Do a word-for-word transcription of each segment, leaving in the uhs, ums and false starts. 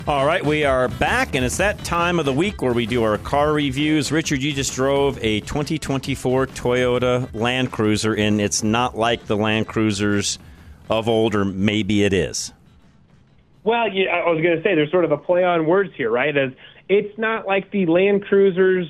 All right, we are back, and it's that time of the week where we do our car reviews. Richard, you just drove a twenty twenty-four Toyota Land Cruiser, and it's not like the Land Cruisers of old, or maybe it is. Well, yeah, I was going to say there's sort of a play on words here, right? As it's not like the Land Cruisers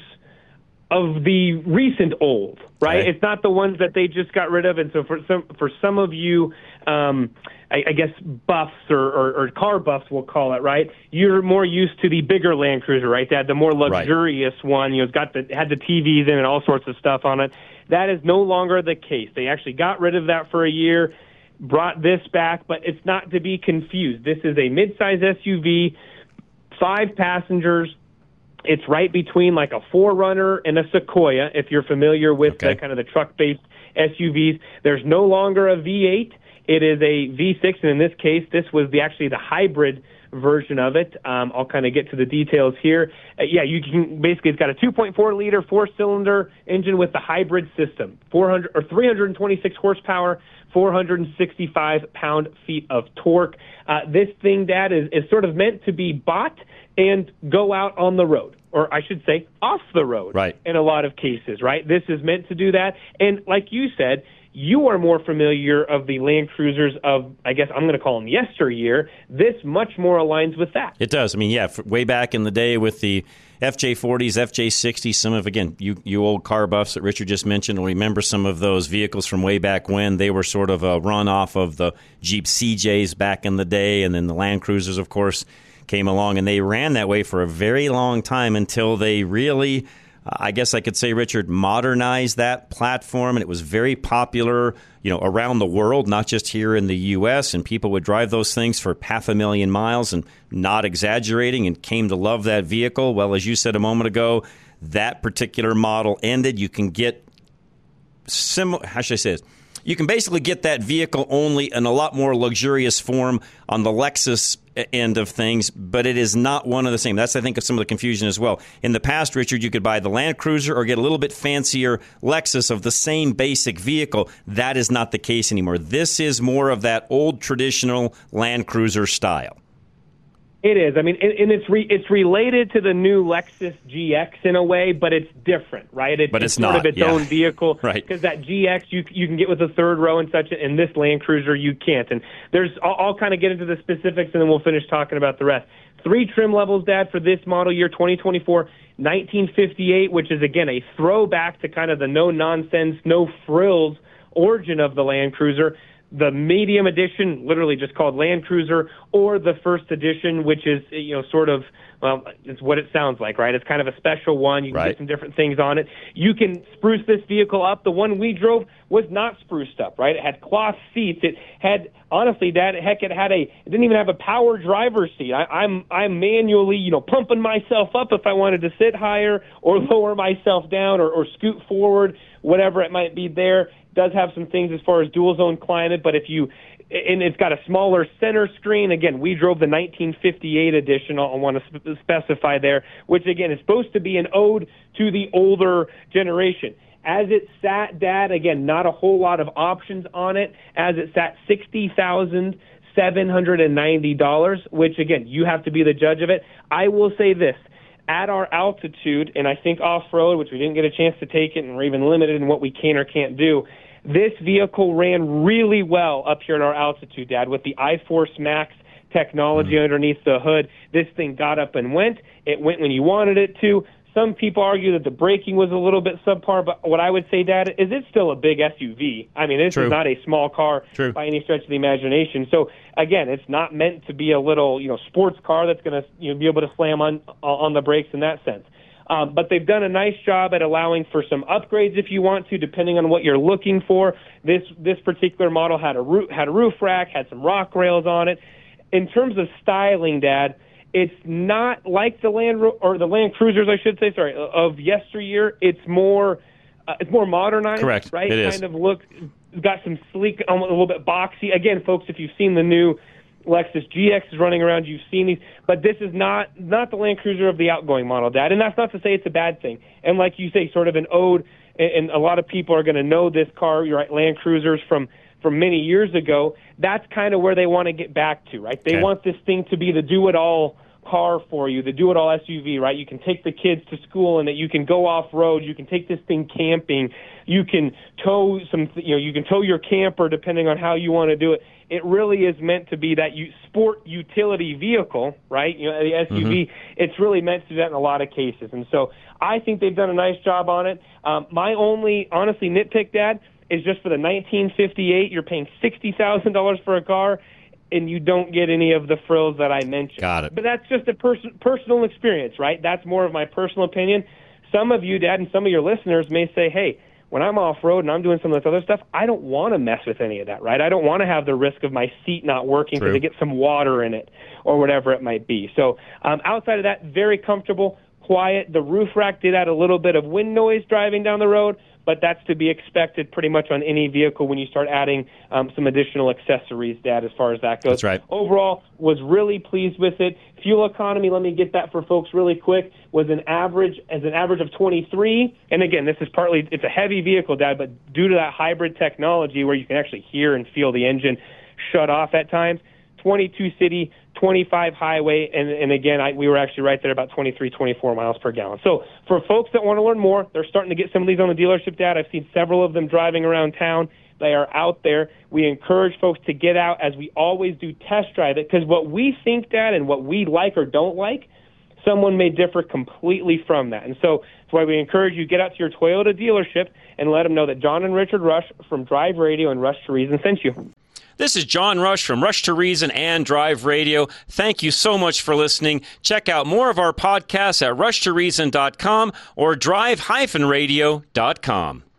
of the recent old, right? Okay. It's not the ones that they just got rid of, and so for some for some of you, um, I, I guess buffs or, or, or car buffs, we'll call it, right? You're more used to the bigger Land Cruiser, right? That the more luxurious right. one, you know, it's got the had the T Vs in and all sorts of stuff on it. That is no longer the case. They actually got rid of that for a year, brought this back, but it's not to be confused. This is a midsize S U V, five passengers. It's right between like a four runner and a Sequoia, if you're familiar with okay. the kind of the truck-based S U Vs. There's no longer a V eight. It is a V six, and in this case, this was the actually the hybrid version of it. Um, I'll kind of get to the details here. Uh, yeah, you can basically, it's got a two point four liter four-cylinder engine with the hybrid system, four hundred or three hundred twenty-six horsepower, four hundred sixty-five pound-feet of torque. Uh, this thing, Dad, is, is sort of meant to be bought and go out on the road, or I should say off the road right. in a lot of cases, right? This is meant to do that. And like you said, you are more familiar of the Land Cruisers of, I guess I'm going to call them yesteryear. This much more aligns with that. It does. I mean, yeah, way back in the day with the F J forties, F J sixties, some of, again, you, you old car buffs that Richard just mentioned will remember some of those vehicles from way back when. They were sort of a runoff of the Jeep C Js back in the day, and then the Land Cruisers, of course, came along, and they ran that way for a very long time until they really, I guess I could say, Richard, modernized that platform, and it was very popular, you know, around the world, not just here in the U S, and people would drive those things for half a million miles, and not exaggerating, and came to love that vehicle. Well, as you said a moment ago, that particular model ended. You can get similar, how should I say this? You can basically get that vehicle only in a lot more luxurious form on the Lexus end of things, but it is not one of the same. That's, I think, some of the confusion as well. In the past, Richard, you could buy the Land Cruiser or get a little bit fancier Lexus of the same basic vehicle. That is not the case anymore. This is more of that old traditional Land Cruiser style. It is. I mean, and, and it's re, it's related to the new Lexus G X in a way, but it's different, right? It's, but it's, it's sort not. of its yeah. own vehicle, right? Because that G X you you can get with a third row and such, and this Land Cruiser you can't. And there's, I'll, I'll kind of get into the specifics, and then we'll finish talking about the rest. Three trim levels, Dad, for this model year twenty twenty-four. nineteen fifty-eight, which is again a throwback to kind of the no nonsense, no frills origin of the Land Cruiser. The medium edition, literally just called Land Cruiser, or the first edition, which is, you know, sort of, well, it's what it sounds like, right? It's kind of a special one. You can right. get some different things on it. You can spruce this vehicle up. The one we drove was not spruced up, right? It had cloth seats. It had, honestly, Dad, heck, it had a, it didn't even have a power driver's seat. I, I'm, I'm manually, you know, pumping myself up if I wanted to sit higher or lower myself down or, or scoot forward, whatever it might be there. Does have some things as far as dual zone climate, but if you, and it's got a smaller center screen. Again, we drove the nineteen fifty-eight edition. I want to sp- specify there, which again is supposed to be an ode to the older generation. As it sat, Dad, again, not a whole lot of options on it. As it sat, sixty thousand seven hundred ninety dollars, which again, you have to be the judge of it. I will say this. At our altitude, and I think off-road, which we didn't get a chance to take it, and we're even limited in what we can or can't do, this vehicle ran really well up here at our altitude, Dad, with the iForce Max technology mm. underneath the hood. This thing got up and went. It went when you wanted it to. Some people argue that the braking was a little bit subpar, but what I would say, Dad, is it's still a big S U V. I mean, this True. is not a small car True. by any stretch of the imagination. So, again, it's not meant to be a little, you know, sports car that's going to, you know, be able to slam on on the brakes in that sense. Um, but they've done a nice job at allowing for some upgrades if you want to, depending on what you're looking for. This this particular model had a roof, had a roof rack, had some rock rails on it. In terms of styling, Dad, it's not like the Land or the Land Cruisers, I should say, sorry, of yesteryear. It's more, uh, it's more modernized, Correct. right? It kind is. of look, got some sleek, um, a little bit boxy. Again, folks, if you've seen the new Lexus G X is running around, you've seen these, but this is not not the Land Cruiser of the outgoing model, Dad. And that's not to say it's a bad thing. And like you say, sort of an ode, and a lot of people are going to know this car, you're right, Land Cruisers from. from many years ago. That's kind of where they want to get back to, right? They okay. want this thing to be the do-it-all car for you, the do-it-all S U V, right? You can take the kids to school in it. You can go off-road. You can take this thing camping. You can tow some, you know, you can tow your camper depending on how you want to do it. It really is meant to be that you, sport utility vehicle, right? You know, the S U V, mm-hmm. It's really meant to do that in a lot of cases. And so I think they've done a nice job on it. Um, my only, honestly, nitpick, Dad, is just for the nineteen fifty-eight, you're paying sixty thousand dollars for a car, and you don't get any of the frills that I mentioned. Got it. But that's just a pers- personal experience, right? That's more of my personal opinion. Some of you, Dad, and some of your listeners may say, hey, when I'm off-road and I'm doing some of this other stuff, I don't want to mess with any of that, right? I don't want to have the risk of my seat not working because I get some water in it or whatever it might be. So um, outside of that, very comfortable, quiet. The roof rack did add a little bit of wind noise driving down the road, but that's to be expected pretty much on any vehicle when you start adding um, some additional accessories, Dad, as far as that goes. That's right. Overall, was really pleased with it. Fuel economy, let me get that for folks really quick, was an average as an average of twenty-three. And again, this is partly, it's a heavy vehicle, Dad, but due to that hybrid technology where you can actually hear and feel the engine shut off at times, twenty-two city, twenty-five highway, and, and again, I, we were actually right there about twenty-three, twenty-four miles per gallon. So for folks that want to learn more, they're starting to get some of these on the dealership, Dad. I've seen several of them driving around town. They are out there. We encourage folks to get out, as we always do, test drive it, because what we think, Dad, and what we like or don't like, someone may differ completely from that. And so that's why we encourage you, get out to your Toyota dealership and let them know that John and Richard Rush from Drive Radio and Rush to Reason sent you. This is John Rush from Rush to Reason and Drive Radio. Thank you so much for listening. Check out more of our podcasts at rush to reason dot com or drive dash radio dot com.